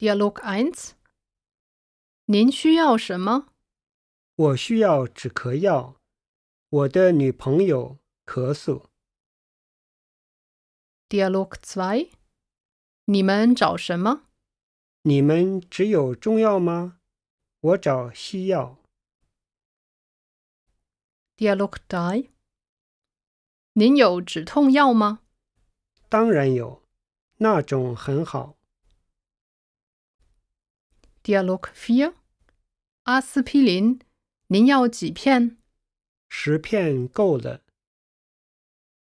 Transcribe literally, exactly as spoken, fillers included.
Dialog eins. 您需要什么？ 我需要止咳药，我的女朋友咳嗽。 Dialog zwei. 你们找什么？ 你们只有中药吗？我找西药。 Dialog drei. 您有止痛药吗？ 当然有，那种很好。 Dialog vier. 阿司匹林，您要几片？ 十片够了。